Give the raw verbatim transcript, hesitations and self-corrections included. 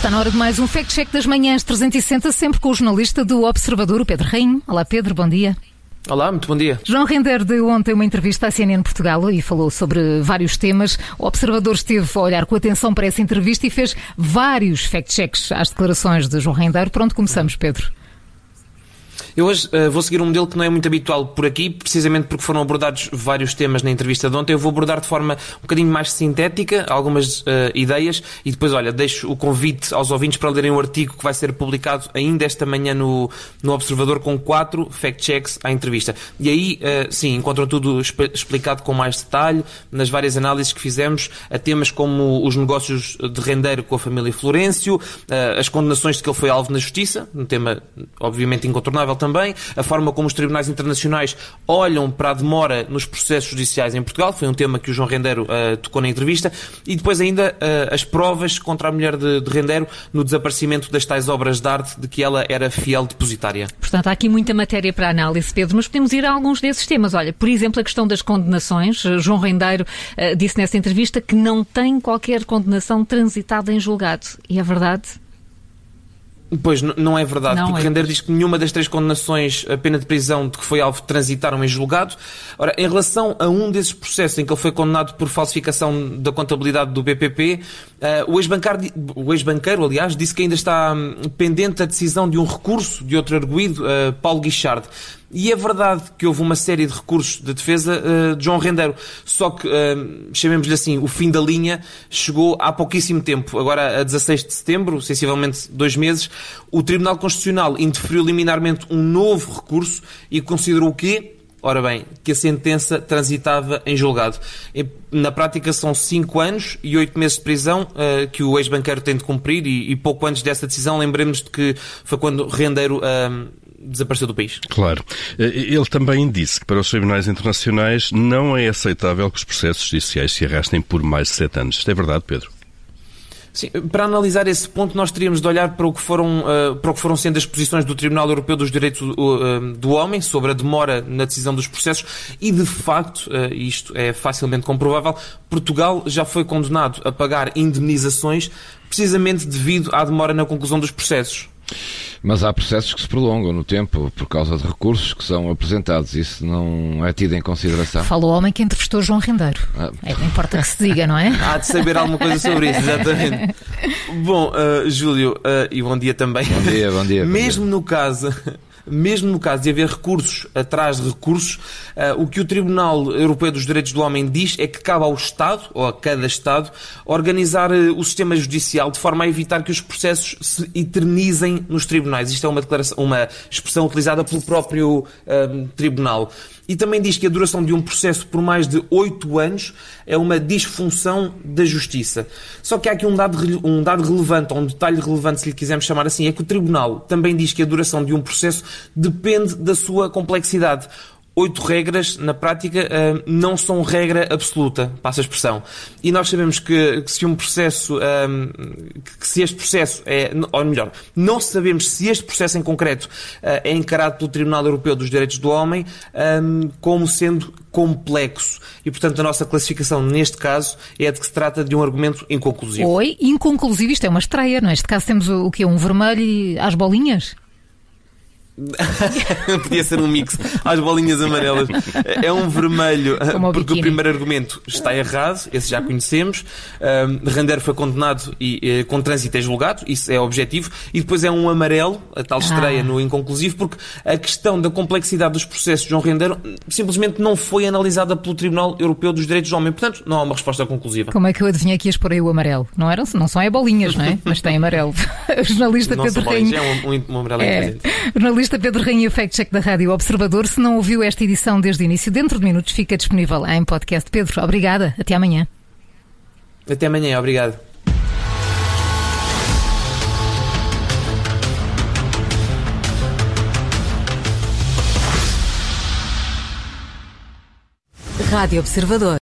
Está na hora de mais um Fact Check das Manhãs trezentos e sessenta, sempre com o jornalista do Observador, o Pedro Rainho. Olá Pedro, bom dia. Olá, muito bom dia. João Rendeiro deu ontem uma entrevista à C N N Portugal e falou sobre vários temas. O Observador esteve a olhar com atenção para essa entrevista e fez vários fact-checks às declarações de João Rendeiro. Por onde começamos, Pedro? Eu hoje uh, vou seguir um modelo que não é muito habitual por aqui, precisamente porque foram abordados vários temas na entrevista de ontem. Eu vou abordar de forma um bocadinho mais sintética algumas uh, ideias e depois, olha, deixo o convite aos ouvintes para lerem o artigo que vai ser publicado ainda esta manhã no, no Observador com quatro fact-checks à entrevista. E aí, uh, sim, encontram tudo esp- explicado com mais detalhe nas várias análises que fizemos a temas como os negócios de Rendeiro com a família Florencio, uh, as condenações de que ele foi alvo na Justiça, um tema obviamente incontornável também, a forma como os tribunais internacionais olham para a demora nos processos judiciais em Portugal, foi um tema que o João Rendeiro uh, tocou na entrevista, e depois ainda uh, as provas contra a mulher de, de Rendeiro no desaparecimento das tais obras de arte de que ela era fiel depositária. Portanto, há aqui muita matéria para análise, Pedro, mas podemos ir a alguns desses temas. Olha, por exemplo, a questão das condenações. João Rendeiro uh, disse nessa entrevista que não tem qualquer condenação transitada em julgado. E é verdade? Pois, não é verdade, não porque é. Rendeiro diz que nenhuma das três condenações a pena de prisão de que foi alvo transitaram em julgado. Ora, em relação a um desses processos em que ele foi condenado por falsificação da contabilidade do B P P, uh, o ex-banqueiro, o ex-banqueiro, aliás, disse que ainda está um, pendente a decisão de um recurso de outro arguido, uh, Paulo Guichard. E é verdade que houve uma série de recursos de defesa uh, de João Rendeiro, só que, uh, chamemos-lhe assim, o fim da linha chegou há pouquíssimo tempo. Agora, a dezasseis de setembro, sensivelmente dois meses, o Tribunal Constitucional indeferiu liminarmente um novo recurso e considerou o quê? Ora bem, que a sentença transitava em julgado. Na prática são cinco anos e oito meses de prisão uh, que o ex-banqueiro tem de cumprir e, e pouco antes dessa decisão, lembremos de que foi quando Rendeiro Uh, desapareceu do país. Claro. Ele também disse que para os tribunais internacionais não é aceitável que os processos judiciais se arrastem por mais de sete anos. Isto é verdade, Pedro? Sim, para analisar esse ponto nós teríamos de olhar para o que foram, uh, para o que foram sendo as posições do Tribunal Europeu dos Direitos uh, do Homem sobre a demora na decisão dos processos e, de facto, uh, isto é facilmente comprovável, Portugal já foi condenado a pagar indemnizações precisamente devido à demora na conclusão dos processos. Mas há processos que se prolongam no tempo por causa de recursos que são apresentados. Isso não é tido em consideração. Fala o homem que entrevistou João Rendeiro. Ah. É, não importa que se diga, não é? Há de saber alguma coisa sobre isso, exatamente. Bom, uh, Júlio, uh, e bom dia também. Bom dia, bom dia. Mesmo bom dia. no caso... Mesmo no caso de haver recursos atrás de recursos, uh, o que o Tribunal Europeu dos Direitos do Homem diz é que cabe ao Estado, ou a cada Estado, organizar uh, o sistema judicial de forma a evitar que os processos se eternizem nos tribunais. Isto é uma declaração, uma expressão utilizada pelo próprio uh, Tribunal. E também diz que a duração de um processo por mais de oito anos é uma disfunção da justiça. Só que há aqui um dado, um dado relevante, ou um detalhe relevante, se lhe quisermos chamar assim, é que o Tribunal também diz que a duração de um processo depende da sua complexidade. Oito regras, na prática, não são regra absoluta, passa a expressão. E nós sabemos que, que se um processo, que se este processo é, ou melhor, não sabemos se este processo em concreto é encarado pelo Tribunal Europeu dos Direitos do Homem como sendo complexo. E, portanto, a nossa classificação neste caso é de que se trata de um argumento inconclusivo. Oi, inconclusivo, isto é uma estreia, não é? Neste caso temos o, o quê? Um vermelho e às bolinhas? Podia ser um mix às bolinhas amarelas. É um vermelho porque o primeiro argumento está errado, esse já conhecemos. um, Rendeiro foi condenado e, e, com trânsito em julgado, isso é objetivo. E depois é um amarelo, a tal estreia ah. no inconclusivo, porque a questão da complexidade dos processos de João Rendeiro simplesmente não foi analisada pelo Tribunal Europeu dos Direitos do Homem. Portanto, não há uma resposta conclusiva. Como é que eu adivinhei que ias por aí o amarelo? Não, era, não são é bolinhas, não é? Mas tem amarelo. O jornalista não Pedro Rainho... é um, um, um amarelo é, presente. O jornalista Pedro Rainho, Fact Check da Rádio Observador. Se não ouviu esta edição desde o início, dentro de minutos fica disponível em podcast. Pedro, obrigada. Até amanhã. Até amanhã, obrigado. Rádio Observador.